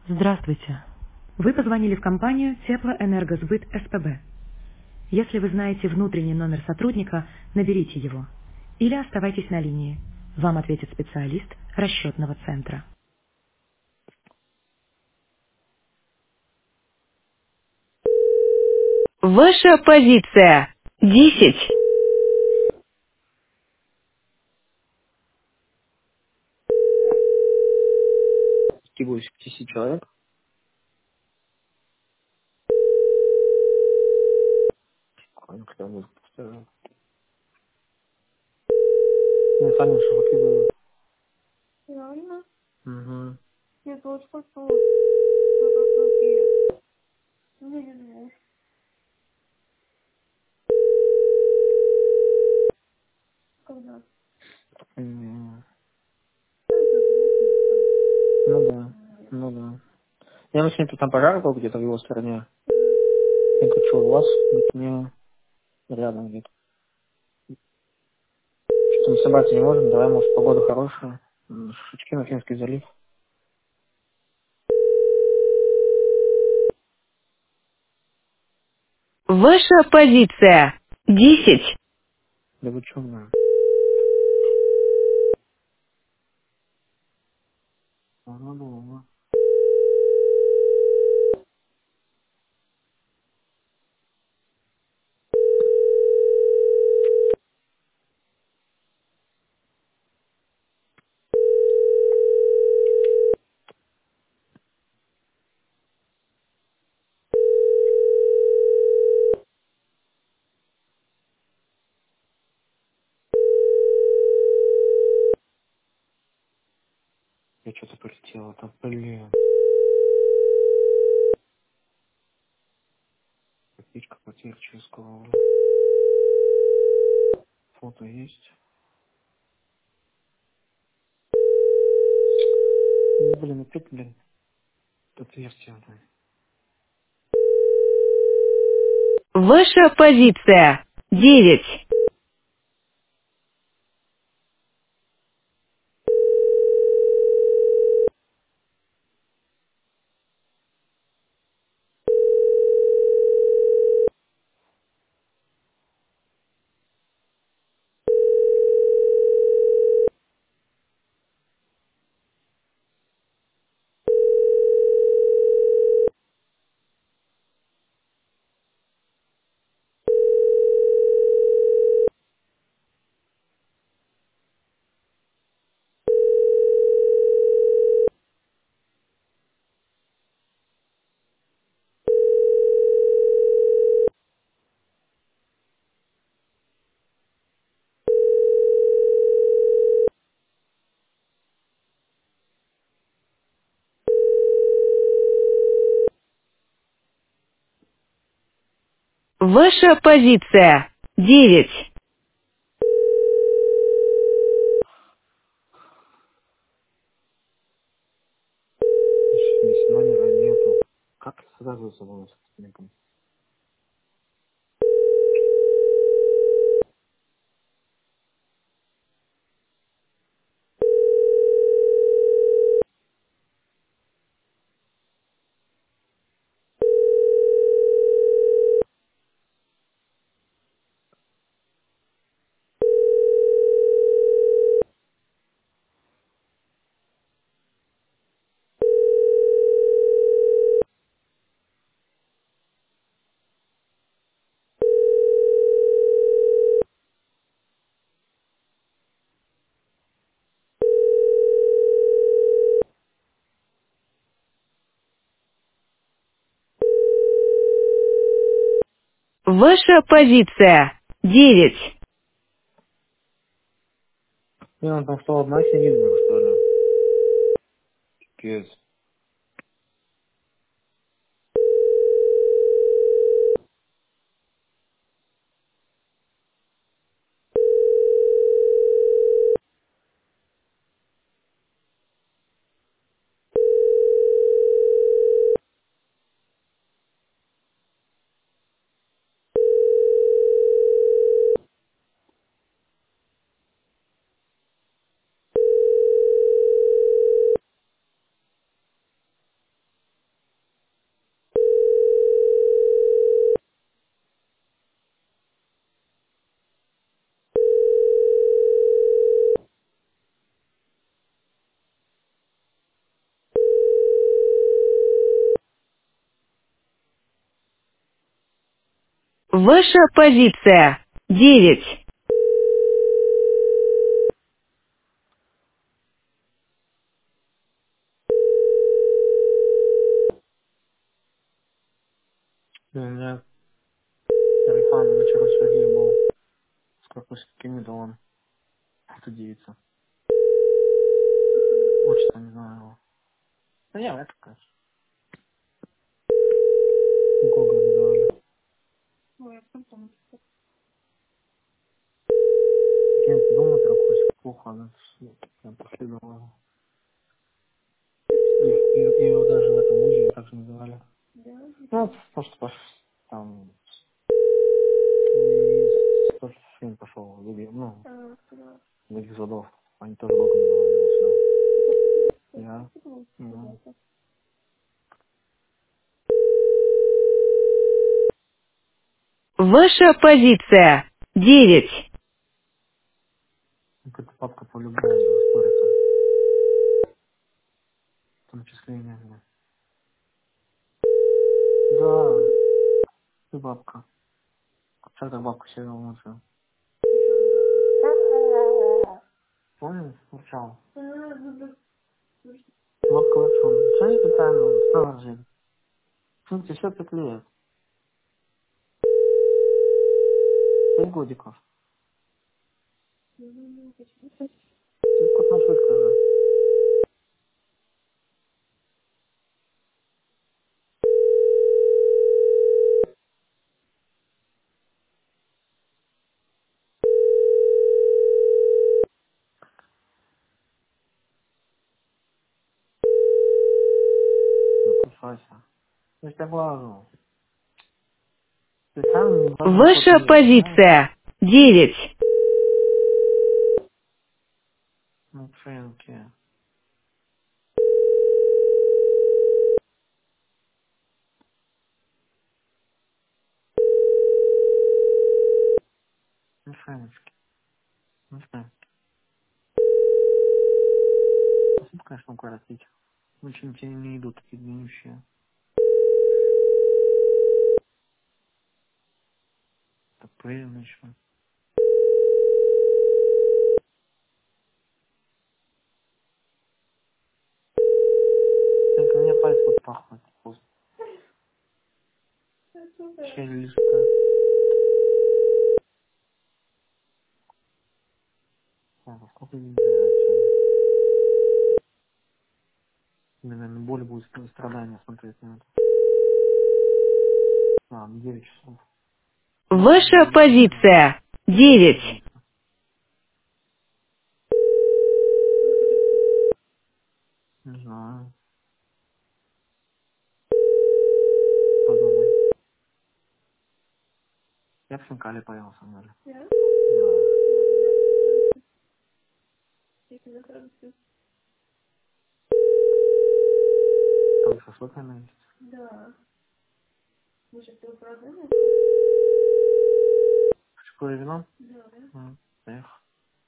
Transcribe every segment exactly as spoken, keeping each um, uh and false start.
Здравствуйте. Вы позвонили в компанию Теплоэнергосбыт СПБ. Если вы знаете внутренний номер сотрудника, наберите его. Или оставайтесь на линии. Вам ответит специалист расчетного центра. Ваша позиция. Десять. Скидываюсь к десяти человек. Ой, когда музыку поставил. Ну, сами же выкидываю. Реально? Угу. Я тоже хочу. Фотографии. Ну, не знаю. Когда? М, Ну, это знаете, Ну да, ну да. Я на сегодня там пожар был где-то в его стороне. что... Я хочу у вас, быть мне рядом где-то. Что мы собраться не можем, давай, может, погода хорошая. М, Шашлычки на Финский залив. Ваша позиция. Десять. Да вы чё, блин? Ага, ага. Я что-то полетела там, блин. Копичка потерь через голову. Фото есть. Ну, блин, опять, блин. Тут версия, блин. Ваша позиция. Девять. Ваша позиция. Девять. Здесь номера нету. Как связываться было с родственником? Ваша позиция. Девять. Не, он там что, одна сидит, блин, что ли? Пиздец. Ваша позиция. Девять. У меня Райхан вчера Сергей был с какими-то он студиется. Учится, не знаю его. Да я это, конечно. Гога называли. Ой, я в том Каким-то думаю, трохи плохо, она прям последовала. И, и, и его даже в этом вузе так же называли. Да? Ну, просто пош, там, м, просто фильм пошел, люди, ну, А, да. других задов. Они тоже Гога называли его всегда. Я, ну, Ваша позиция. Девять. какая-то папка по любому сторицам, в том числе и меня. Да, ты бабка. Как так бабка села лучше? Помнишь? Урчал. А, ну да. Бабка лучше. Что не питание? Что жить? Что тебе все пять лет? Пять годиков. Ты кот на шутка же. Ну, кусайся. Я тебя глажу. Ты сам не важный кот Ваша есть, понимаешь? позиция. Девять. Ну, Фрэнки. Ну, Фрэнки. Ну, Фрэнки. Спасибо, конечно, укоротить. Очень тебе не идут такие длиннющие. Так приятно еще. Фрэнки, у меня палец будет пахнуть. Просто. Щель лишка. Так, а сколько денег вообще? Именно на боль будет ст- страдания смотреть на это. А, ну, девять часов. Ну, что, Ваша девять часов, да. позиция. Что Девять. быстро. Не знаю. Подумай. Я в хинкали поел, сам даже. Да? Да. Я тебя сразу всё- Там шашлык, наверное, есть. Да. Может, ты управляешь? Школе вино? Да, да. М, Эх.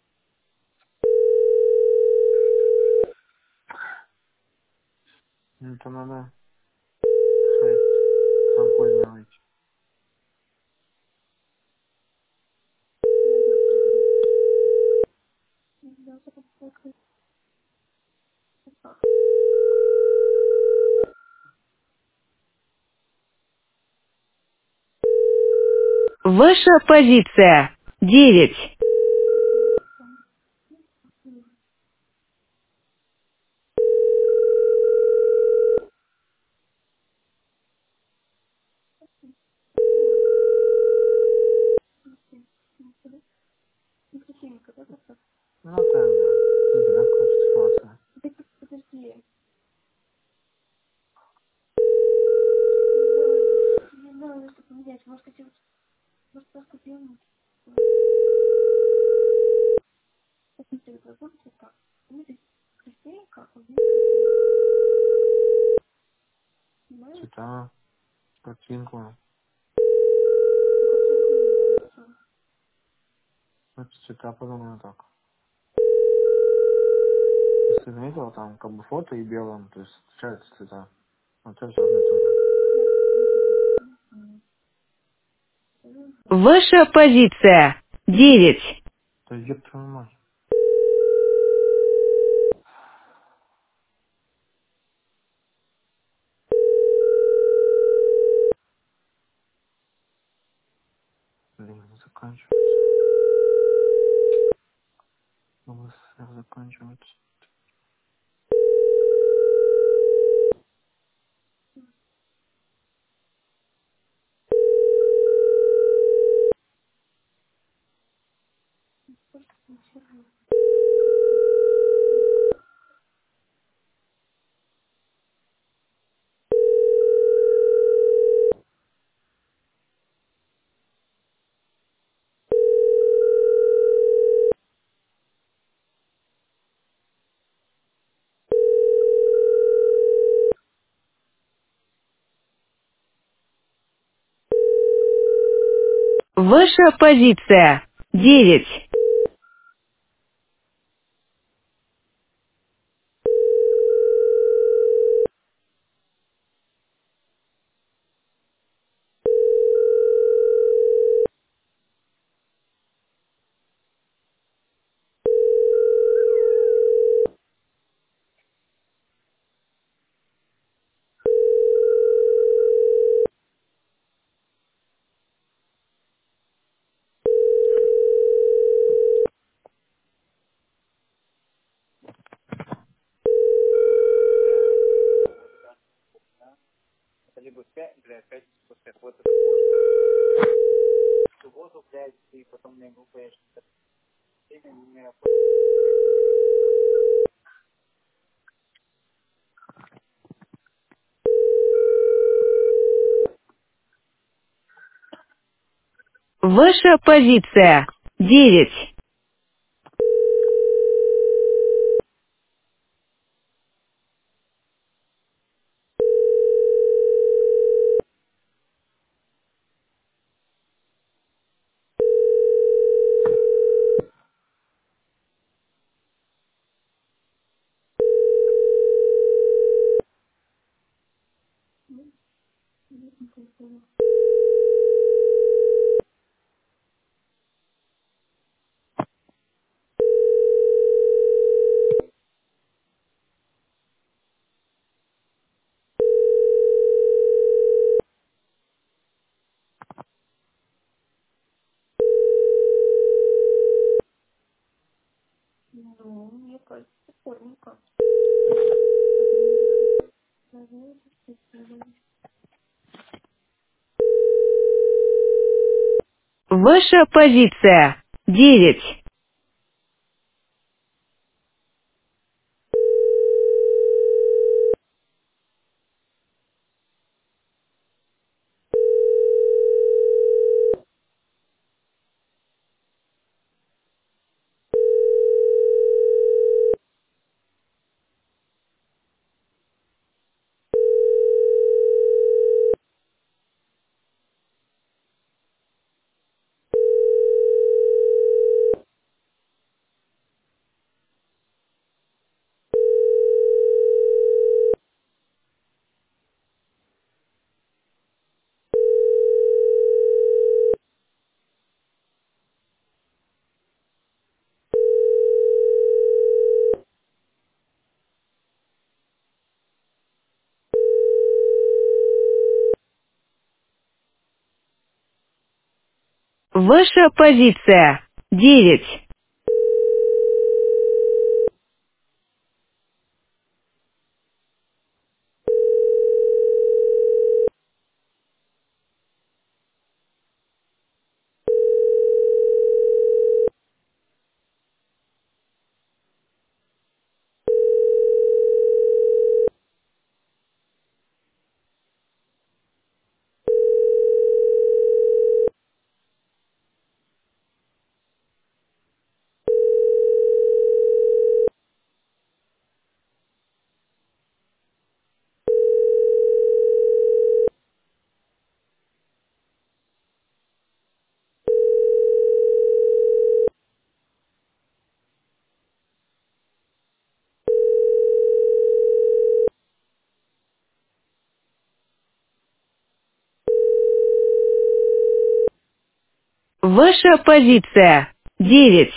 Ну, это надо шесть. Сам поздно выйти. Да, потом так. Ваша позиция. Девять. Ну, красивенько, да, как-то? Ну, так, да. Ну, да, короче, ситуация. Да, подожди. Не знаю, не знаю, что поменять. Может, хотел, может, просто белым. Посмотрели глаза, вот так. Ну, здесь красивенько, а здесь красивенько. Понимаешь? Цвета, картинку. Ну, картинка мне нравится. Это цвета, подумаю так. Если ты заметила, там как бы фото и белым, то есть отличаются цвета. Вот это все одно и то же. Да? Мгм. Ваша позиция девять. Да ёб твою мать. Блин, заканчивается. ЛСР заканчивается. Ваша позиция девять. Ваша позиция девять. Ну, мне кажется, прикольненько. Ваша позиция девять. Ваша позиция девять. Ваша позиция. Девять.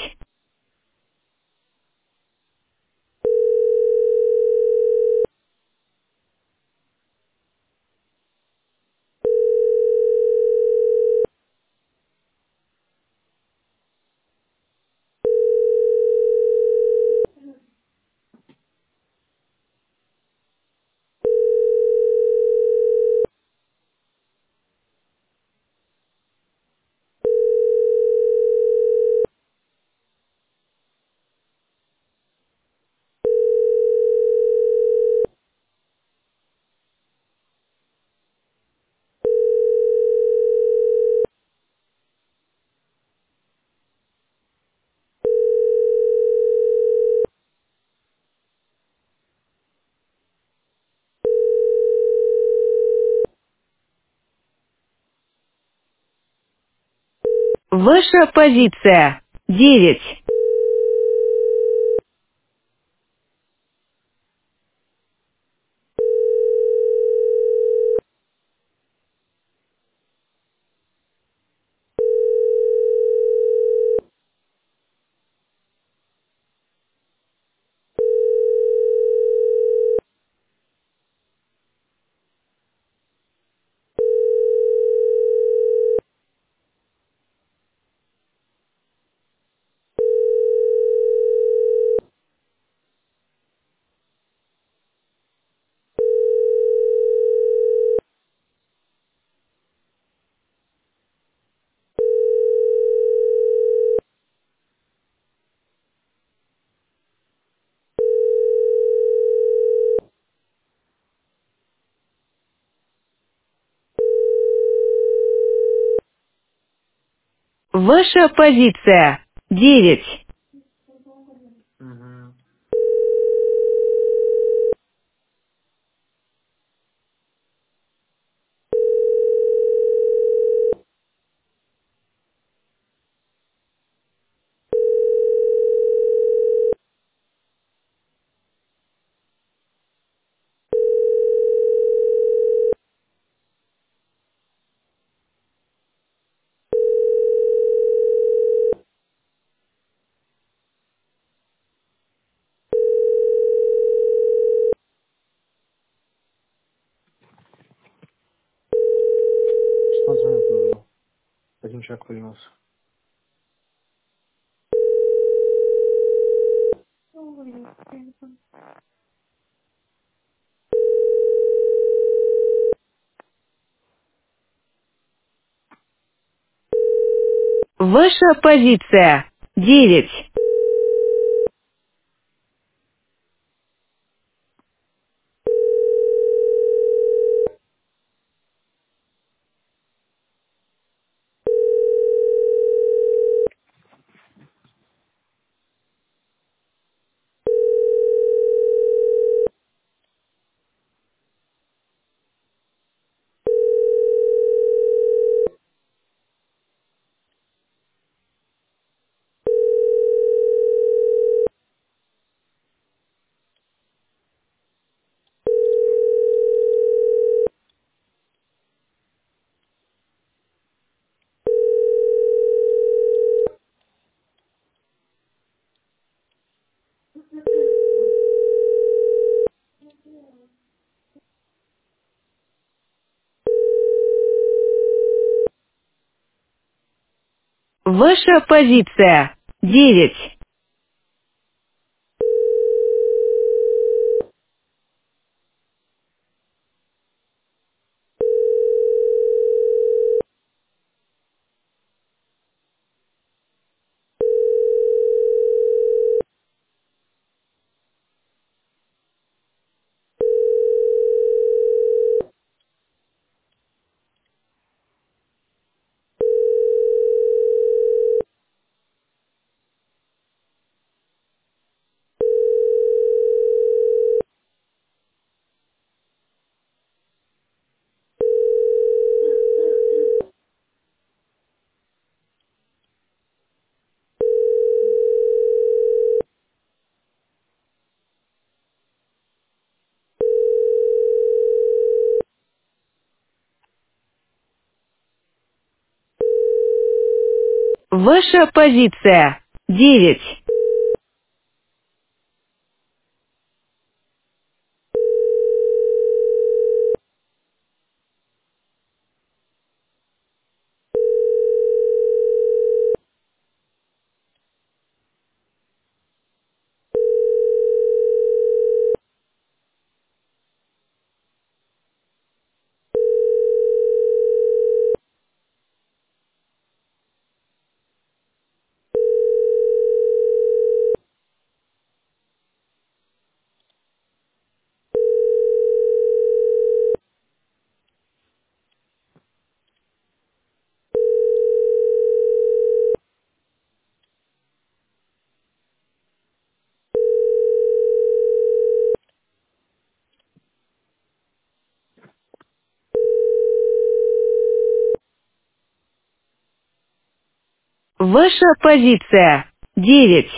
Ваша позиция. Девять. Ваша позиция. Девять. Угу. шестнадцать минут нужно. Один человек появился. Ну, говорю, телефон. Ваша позиция. Девять. Ваша позиция. Девять. Ваша позиция. Девять. Ваша позиция. Девять.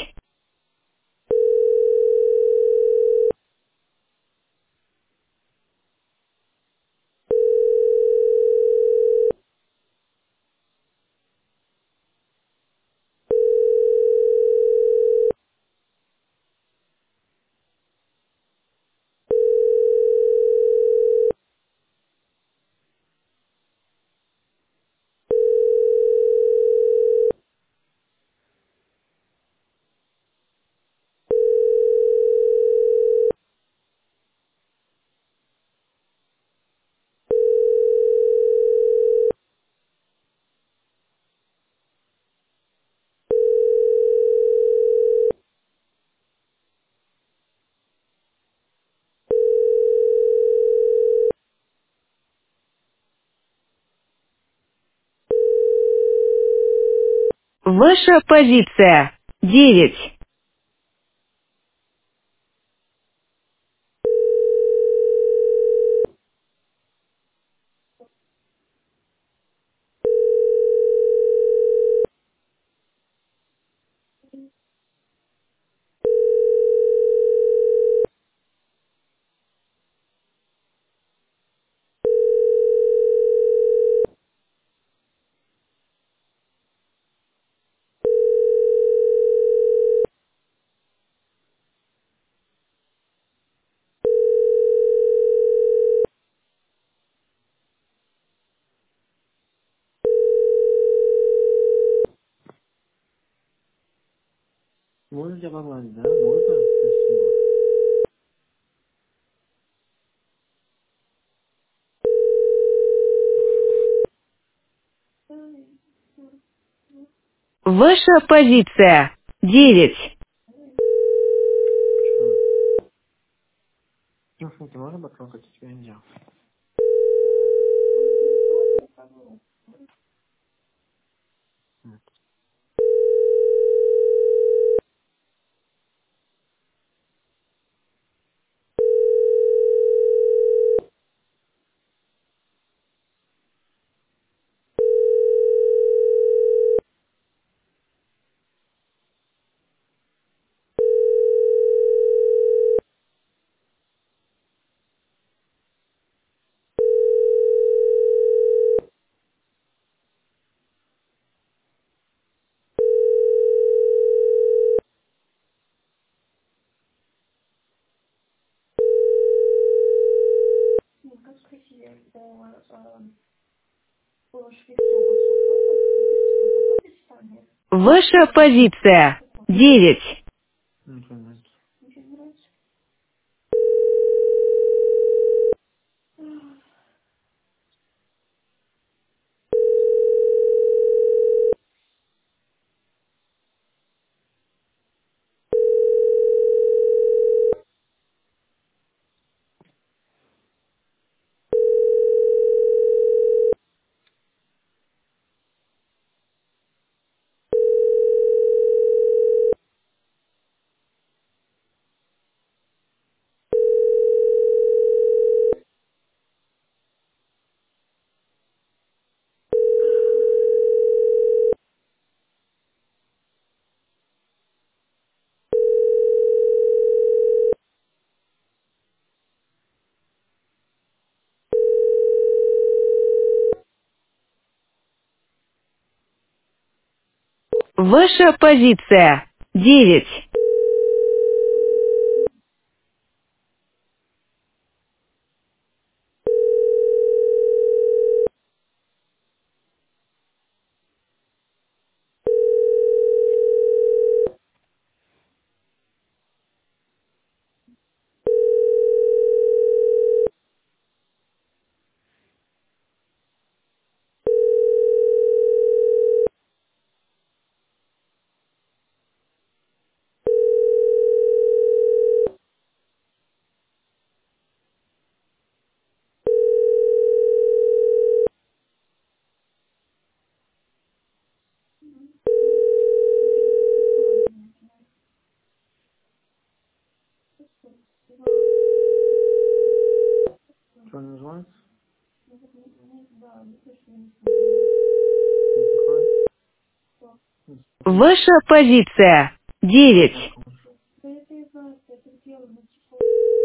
Ваша позиция. Девять. Можно тебя погладить, да? Можно? Спасибо. Ваша позиция. Девять. Почему? Ну, смотри, можно потрогать? Я тебя нельзя. М. Ну, как спросили по, э, по шрифту, вот софона, видите, вот такое описание. Ваша позиция. Девять. Ничего не нравится. Ничего не нравится. Ваша позиция девять. Что называется? Ваша позиция девять. Да это я знаю, что это дело на телефон.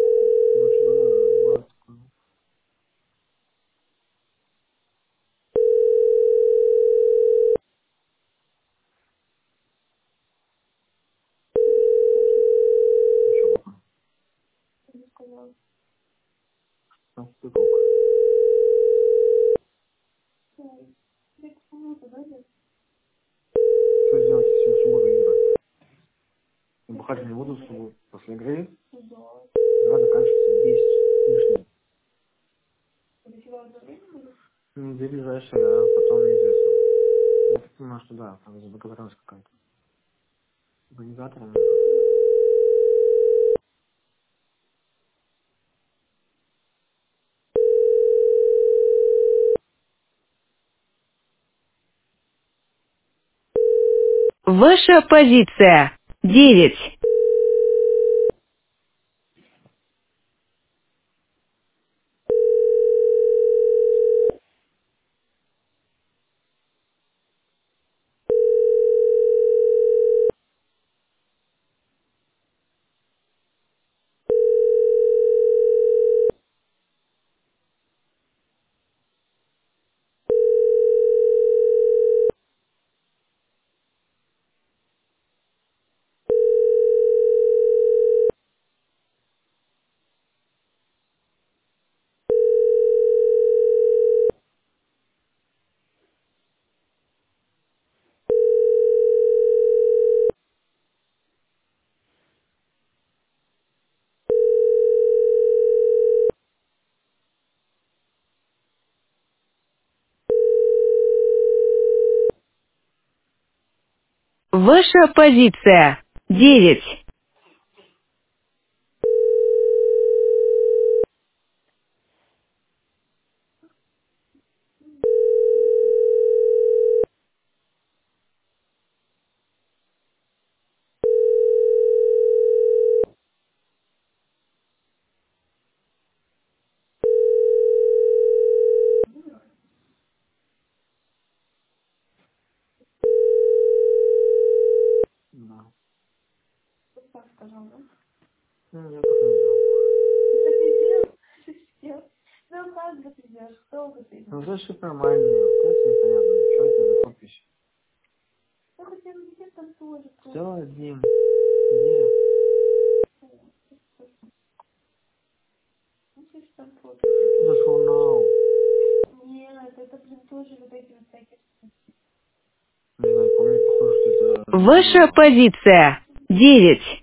Я сказала, ой, я кому-то, да, нет? Что сделать, если в субботу играть? Я бухать не буду в субботу. После игры Да. игра заканчивается в десять. Лишний. Это всего одно время будет? Ну, две ближайшие, да, потом неизвестно. Я так понимаю, что да, там заблагодарность какая-то. Организатором. Ваша позиция девять. Ваша позиция девять. Да. Вот так сказал, да? Ну, я так не делал. Ты так не делал? Пиздец. Ну как бы ты делаешь? Долго ты Ну, делаешь? зашиб нормальный. Вот это непонятно. Что это за подпись? Ну хотя бы где там тоже Все одним. Где? Ну ты ж там тоже. Что за журнал? Нет, это, блин, тоже вот эти вот всякие. Не знаю, по мне похоже, что это Ваша журнал. позиция девять.